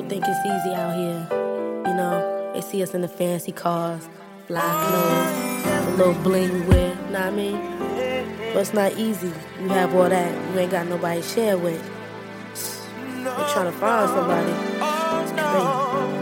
think it's easy out here. You know, they see us in the fancy cars, fly clothes, the little bling we wear, know what I mean? But it's not easy. You have all that, you ain't got nobody to share with. You're trying to find somebody. It's crazy.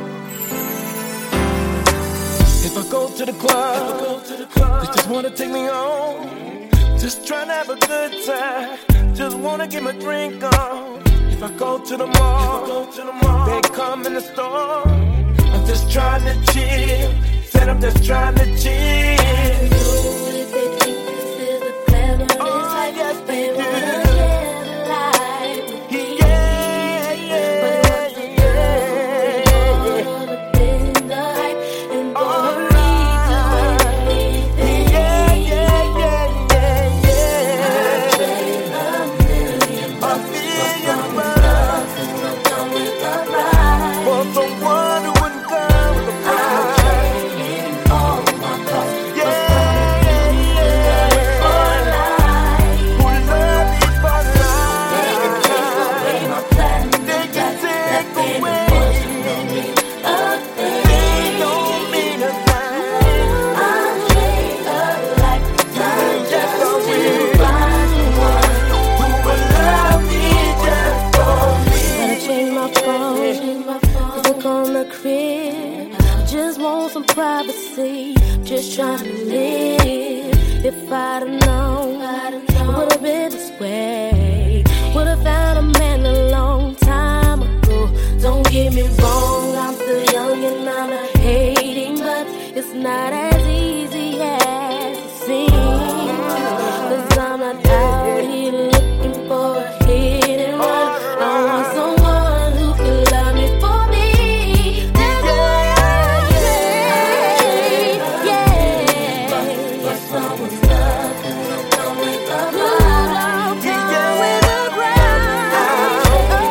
If I go to the club, they just wanna take me home. Just trying to have a good time, just wanna get my drink on. If I go to the mall, they come in the store. I'm just trying to chill, said I'm just trying to chill. If they think this is the glamorous life, yes, they do. wanna live a life with me. Yeah, yeah, yeah. All up in the hype and for me to anything. Yeah, yeah, yeah, yeah, yeah. I'd trade a million bucks for someone's love, 'cause no come with a price. For someone who wouldn't come with a I'd price. trade in all my costs for Yeah, someone who love me for life. who love me for They can take away life. my platinum They can plaques. That take fame away. and fortune don't mean a thing. Don't mean a thing. I'd trade a lifetime just so to weird. find someone Who would love me just for me? Gotta change my phone, cause look on the crib. Just want some privacy, just trying to live. If I'd have known, it would've been this way. Would've found a man a long time ago. Don't get me wrong, I'm still young and I'm not hating, but it's not as easy as it seems. Cause I'm not out here looking for a hit and run. I want someone who can love me for me. That's what I say, yeah. for someone's love, 'cause no come with a Who price. don't come with a price,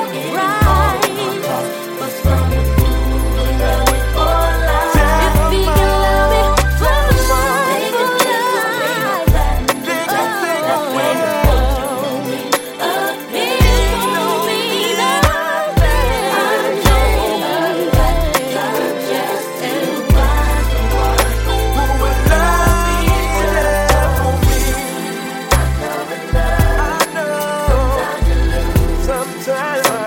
For someone who will love me for life. If he can love me for life, They can take away my platinum They plaques. can take That away fame and fortune don't mean a thing. don't mean I'd trade a lifetime just to find someone Who would love me just for me? I know. I know. Sometimes you lose. Sometimes